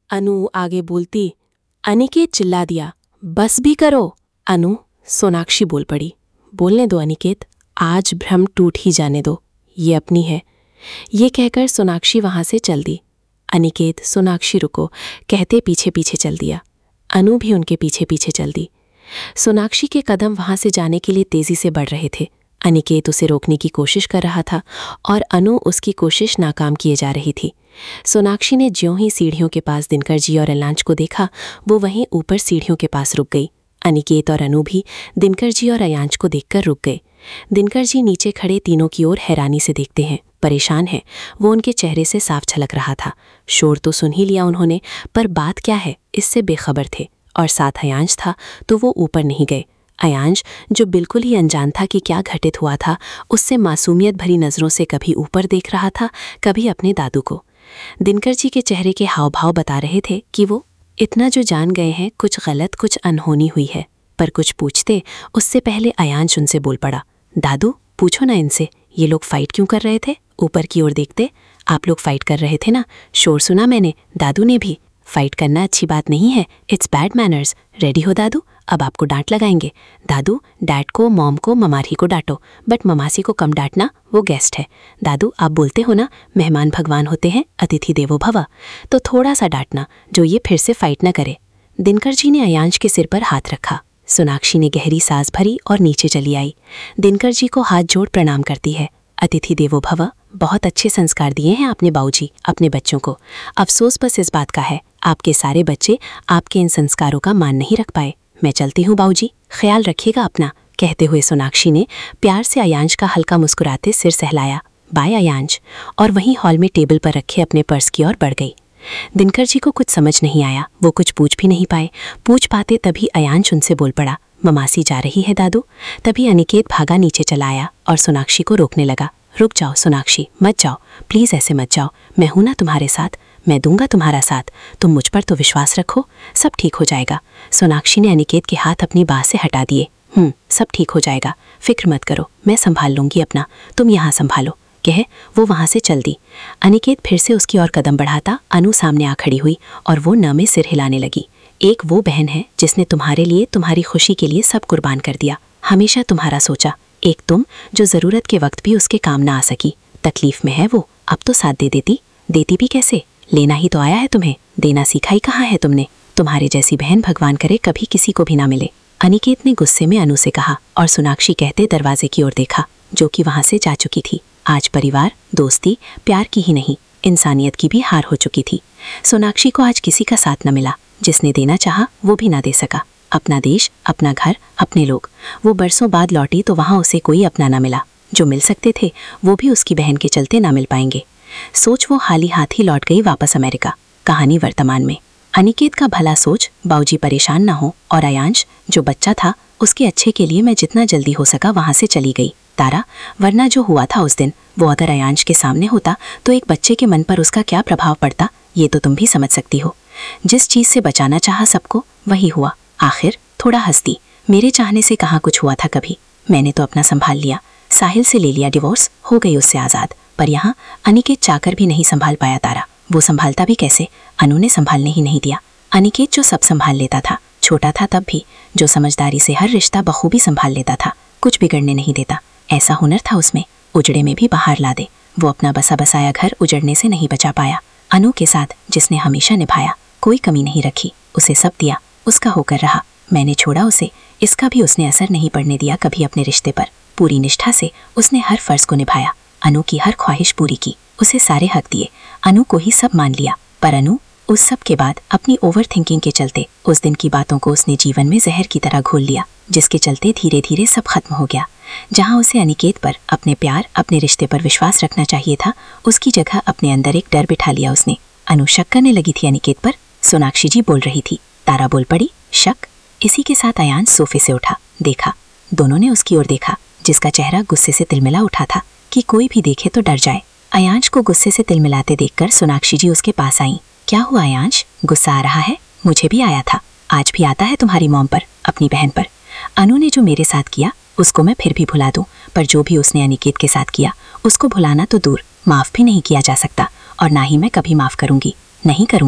अनु आगे बोलती। अनिकेत चिल्ला दिया, बस भी करो। अनु, सोनाक्षी बोल पड़ी। बोलने दो अनिकेत, आज भ्रम टूट ही जाने दो, ये अपनी है। ये कहकर सोनाक्षी वहां से चल दी। अनिकेत, सोनाक्षी रुको कहते पीछे पीछे चल दिया। अनु भी उनके पीछे पीछे चल दी। सोनाक्षी के कदम वहां से जाने के लिए तेजी से बढ़ रहे थे। अनिकेत उसे रोकने की कोशिश कर रहा था और अनु उसकी कोशिश नाकाम किए जा रही थी। सोनाक्षी ने ज्यों ही सीढ़ियों के पास दिनकर जी और अयांश को देखा, वो वहीं ऊपर सीढ़ियों के पास रुक गई। अनिकेत और अनु भी दिनकर जी और अयांश को देखकर रुक गए। दिनकर जी नीचे खड़े तीनों की ओर हैरानी से देखते हैं, परेशान है, वो उनके चेहरे से साफ झलक रहा था। शोर तो सुन ही लिया उन्होंने, पर बात क्या है इससे बेखबर थे। और साथ अयांश था तो वो ऊपर नहीं गए। अयांश, जो बिल्कुल ही अनजान था कि क्या घटित हुआ था, उससे मासूमियत भरी नज़रों से कभी ऊपर देख रहा था, कभी अपने दादू को। दिनकर जी के चेहरे के हाव भाव बता रहे थे कि वो इतना जो जान गए हैं, कुछ गलत, कुछ अनहोनी हुई है। पर कुछ पूछते उससे पहले अयांश उनसे बोल पड़ा, दादू पूछो ना इनसे, ये लोग फाइट क्यों कर रहे थे? ऊपर की ओर देखते, आप लोग फाइट कर रहे थे ना, शोर सुना मैंने, दादू ने भी। फाइट करना अच्छी बात नहीं है, इट्स बैड मैनर्स। रेडी हो दादू, अब आपको डांट लगाएंगे। दादू, डैड को, मॉम को, ममारी को डांटो, बट ममासी को कम डांटना, वो गेस्ट है। दादू, आप बोलते हो ना मेहमान भगवान होते हैं, अतिथि देवो भव, तो थोड़ा सा डांटना, जो ये फिर से फाइट न करे। दिनकर जी ने अयांश के सिर पर हाथ रखा। सोनाक्षी ने गहरी सांस भरी और नीचे चली आई। दिनकर जी को हाथ जोड़ प्रणाम करती है। अतिथि देवो भव, बहुत अच्छे संस्कार दिए हैं आपने बाबूजी अपने बच्चों को। अफसोस बस इस बात का है, आपके सारे बच्चे आपके इन संस्कारों का मान नहीं रख पाए। मैं चलती हूँ बाबूजी, ख्याल रखिएगा अपना। कहते हुए सोनाक्षी ने प्यार से अयांश का हल्का मुस्कुराते सिर सहलाया। बाय अयांश, और वहीं हॉल में टेबल पर रखे अपने पर्स की ओर बढ़ गई। दिनकर जी को कुछ समझ नहीं आया, वो कुछ पूछ भी नहीं पाए। पूछ पाते तभी अयांश उनसे बोल पड़ा, ममासी जा रही है दादू। तभी अनिकेत भागा नीचे चला आया और सोनाक्षी को रोकने लगा। रुक जाओ सोनाक्षी, मत जाओ, प्लीज़ ऐसे मत जाओ, मैं हूं ना तुम्हारे साथ, मैं दूंगा तुम्हारा साथ, तुम मुझ पर तो विश्वास रखो, सब ठीक हो जाएगा। सोनाक्षी ने अनिकेत के हाथ अपनी बाह से हटा दिए। सब ठीक हो जाएगा, फिक्र मत करो, मैं संभाल लूंगी अपना, तुम यहाँ संभालो, कह वो वहां से चल दी। अनिकेत फिर से उसकी ओर कदम बढ़ाता अनु सामने आ खड़ी हुई और वो न में सिर हिलाने लगी। एक वो बहन है जिसने तुम्हारे लिए, तुम्हारी खुशी के लिए सब कुर्बान कर दिया, हमेशा तुम्हारा सोचा। एक तुम जो ज़रूरत के वक्त भी उसके काम ना आ सकी। तकलीफ में है वो, अब तो साथ दे देती। देती भी कैसे, लेना ही तो आया है तुम्हें, देना सीखा ही कहाँ है तुमने। तुम्हारे जैसी बहन भगवान करे कभी किसी को भी ना मिले। अनिकेत ने गुस्से में अनु से कहा और सोनाक्षी कहते दरवाजे की ओर देखा, जो कि वहां से जा चुकी थी। आज परिवार, दोस्ती, प्यार की ही नहीं, इंसानियत की भी हार हो चुकी थी। सोनाक्षी को आज किसी का साथ न मिला, जिसने देना चाहा वो भी ना दे सका। अपना देश, अपना घर, अपने लोग। वो बरसों बाद लौटी तो वहां उसे कोई अपना ना मिला। जो मिल सकते थे वो भी उसकी बहन के चलते ना मिल पाएंगे। सोच वो हाली हाथ ही लौट गई वापस अमेरिका। कहानी वर्तमान में। अनिकेत का भला सोच बाऊजी परेशान ना हो, और अयांश जो बच्चा था उसके अच्छे के लिए मैं जितना जल्दी हो सका वहां से चली गई तारा। वरना जो हुआ था उस दिन, वो अगर अयांश के सामने होता तो एक बच्चे के मन पर उसका क्या प्रभाव पड़ता, ये तो तुम भी समझ सकती हो। जिस चीज से बचाना चाहा सबको, वही हुआ। आखिर थोड़ा हंसती, मेरे चाहने से कहाँ कुछ हुआ था कभी। मैंने तो अपना संभाल लिया, साहिल से ले लिया डिवोर्स, हो गई उससे आज़ाद। पर यहाँ अनिकेत चाहकर भी नहीं संभाल पाया तारा। वो संभालता भी कैसे, अनु ने संभालने ही नहीं दिया। अनिकेत जो सब संभाल लेता था, छोटा था तब भी, जो समझदारी से हर रिश्ता बखूबी संभाल लेता था, कुछ बिगड़ने नहीं देता, ऐसा हुनर था उसमें, उजड़े में भी बाहर ला दे। वो अपना बसा बसाया घर उजड़ने से नहीं बचा पाया। अनु के साथ जिसने हमेशा निभाया, कोई कमी नहीं रखी, उसे सब दिया, उसका होकर रहा। मैंने छोड़ा उसे, इसका भी उसने असर नहीं पड़ने दिया कभी अपने रिश्ते पर। पूरी निष्ठा से उसने हर फर्ज को निभाया, अनु की हर ख्वाहिश पूरी की, उसे सारे हक दिए, अनु को ही सब मान लिया। पर अनु उस सब के बाद अपनी ओवर थिंकिंग के चलते उस दिन की बातों को उसने जीवन में जहर की तरह घोल लिया, जिसके चलते धीरे धीरे सब खत्म हो गया। जहाँ उसे अनिकेत पर, अपने प्यार, अपने रिश्ते पर विश्वास रखना चाहिए था, उसकी जगह अपने अंदर एक डर बिठा लिया उसने। अनु शक करने लगी थी अनिकेत पर। सोनाक्षी जी बोल रही थी, तारा बोल पड़ी, शक। इसी के साथ अयांश सोफे से उठा, देखा, दोनों ने उसकी ओर देखा, जिसका चेहरा गुस्से से तिलमिला उठा था कि कोई भी देखे तो डर जाए। अयांश को गुस्से से तिलमिलाते देखकर सोनाक्षी जी उसके पास आईं। क्या हुआ अयांश, गुस्सा आ रहा है? मुझे भी आया था, आज भी आता है तुम्हारी मॉम पर, अपनी बहन पर। अनु ने जो मेरे साथ किया उसको मैं फिर भी भुला दूं, पर जो भी उसने अनिकेत के साथ किया उसको भुलाना तो दूर, माफ भी नहीं किया जा सकता, और ना ही मैं कभी माफ करूंगी, नहीं करूंगी।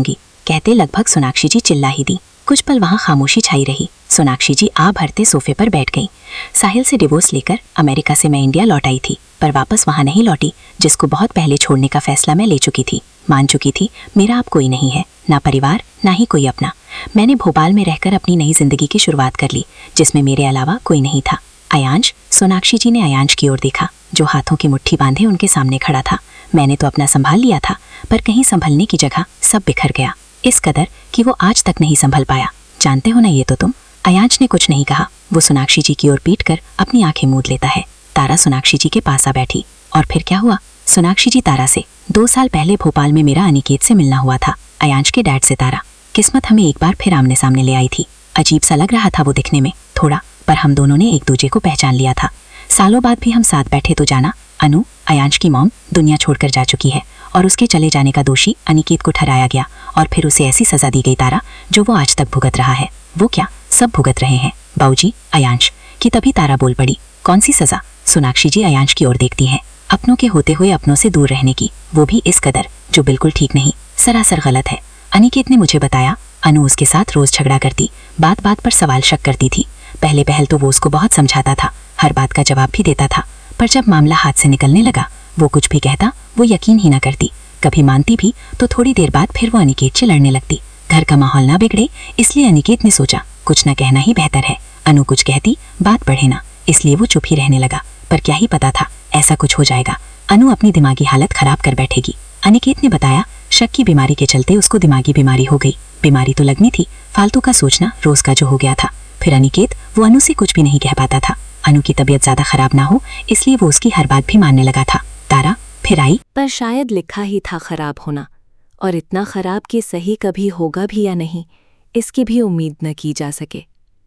कहते लगभग सोनाक्षी जी चिल्ला ही दी। कुछ पल वहाँ खामोशी छाई रही। सोनाक्षी जी आ भरते सोफे पर बैठ गईं। साहिल से डिवोर्स लेकर अमेरिका से मैं इंडिया लौट आई थी, पर वापस वहाँ नहीं लौटी जिसको बहुत पहले छोड़ने का फैसला मैं ले चुकी थी। मान चुकी थी मेरा अब कोई नहीं है, ना परिवार ना ही कोई अपना। मैंने भोपाल में रहकर अपनी नई जिंदगी की शुरुआत कर ली, जिसमें मेरे अलावा कोई नहीं था। अयांश, सोनाक्षी जी ने अयांश की ओर देखा, जो हाथों की मुट्ठी बांधे उनके सामने खड़ा था। मैंने तो अपना संभाल लिया था, पर कहीं संभलने की जगह सब बिखर गया, इस कदर कि वो आज तक नहीं संभल पाया। जानते हो ना ये तो तुम। अयांश ने कुछ नहीं कहा। वो सोनाक्षी जी की ओर पीट कर अपनी आंखें मूंद लेता है। तारा सोनाक्षी जी के पास आ बैठी। और फिर क्या हुआ? सोनाक्षी जी तारा से 2 साल पहले भोपाल में मेरा अनिकेत से मिलना हुआ था, अयांश के डैड से। तारा, किस्मत हमें एक बार फिर आमने सामने ले आई थी। अजीब सा लग रहा था वो दिखने में थोड़ा, पर हम दोनों ने एक दूसरे को पहचान लिया था। सालों बाद भी हम साथ बैठे तो जाना, अनु, अयांश की मॉम दुनिया छोड़कर जा चुकी है और उसके चले जाने का दोषी अनिकेत को ठहराया गया और फिर उसे ऐसी सजा दी गई तारा, जो वो आज तक भुगत रहा है। वो क्या, सब भुगत रहे हैं बाऊजी, अयांश की। तभी तारा बोल पड़ी, कौन सी सजा? सोनाक्षी जी अयांश की ओर देखती हैं। अपनों के होते हुए अपनों से दूर रहने की, वो भी इस कदर, जो बिल्कुल ठीक नहीं, सरासर गलत है। अनिकेत ने मुझे बताया अनु उसके साथ रोज झगड़ा करती, बात बात पर सवाल शक करती थी। पहले तो वो उसको बहुत समझाता था, हर बात का जवाब भी देता था, पर जब मामला हाथ से निकलने लगा, वो कुछ भी कहता वो यकीन ही ना करती। कभी मानती भी तो थोड़ी देर बाद फिर वो अनिकेत से लड़ने लगती। घर का माहौल ना बिगड़े, इसलिए अनिकेत ने सोचा कुछ न कहना ही बेहतर है। अनु कुछ कहती बात बढ़े ना, इसलिए वो चुप ही रहने लगा। पर क्या ही पता था ऐसा कुछ हो जाएगा। अनु अपनी दिमागी हालत खराब कर बैठेगी। अनिकेत ने बताया शक की बीमारी के चलते उसको दिमागी बीमारी हो गई। बीमारी तो लगनी थी, फालतू का सोचना रोज का जो हो गया था। फिर अनिकेत वो अनु से कुछ भी नहीं कह पाता था। अनु की तबीयत ज्यादा खराब ना हो, इसलिए वो उसकी हर बात भी मानने लगा था। तारा फिर आई, पर शायद लिखा ही था खराब होना, और इतना खराब कि सही कभी होगा भी या नहीं, इसकी भी उम्मीद न की जा सके।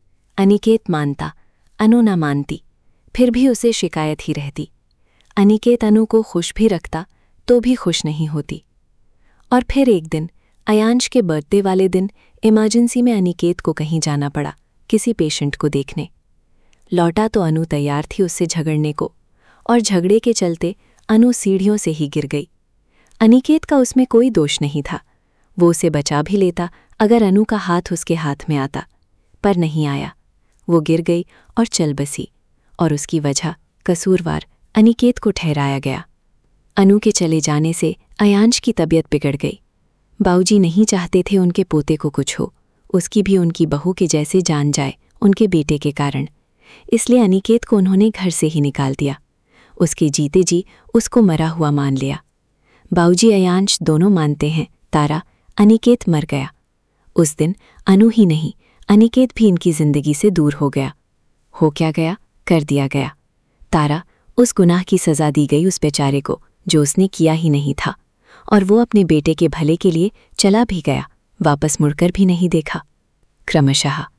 अनिकेत मानता, अनु न मानती, फिर भी उसे शिकायत ही रहती। अनिकेत अनु को खुश भी रखता तो भी खुश नहीं होती। और फिर एक दिन अयांश के बर्थडे वाले दिन इमरजेंसी में अनिकेत को कहीं जाना पड़ा, किसी पेशेंट को देखने। लौटा तो अनु तैयार थी उससे झगड़ने को, और झगड़े के चलते अनु सीढ़ियों से ही गिर गई। अनिकेत का उसमें कोई दोष नहीं था, वो उसे बचा भी लेता अगर अनु का हाथ उसके हाथ में आता, पर नहीं आया। वो गिर गई और चल बसी, और उसकी वजह कसूरवार अनिकेत को ठहराया गया। अनु के चले जाने से अयांश की तबीयत बिगड़ गई। बाऊजी नहीं चाहते थे उनके पोते को कुछ हो, उसकी भी उनकी बहू के जैसे जान जाए उनके बेटे के कारण। इसलिए अनिकेत को उन्होंने घर से ही निकाल दिया। उसके जीते जी उसको मरा हुआ मान लिया। बाऊजी अयांश दोनों मानते हैं तारा, अनिकेत मर गया। उस दिन अनु ही नहीं, अनिकेत भी इनकी जिंदगी से दूर हो गया। हो क्या गया, कर दिया गया। तारा, उस गुनाह की सज़ा दी गई उस बेचारे को जो उसने किया ही नहीं था, और वो अपने बेटे के भले के लिए चला भी गया, वापस मुड़कर भी नहीं देखा। क्रमशः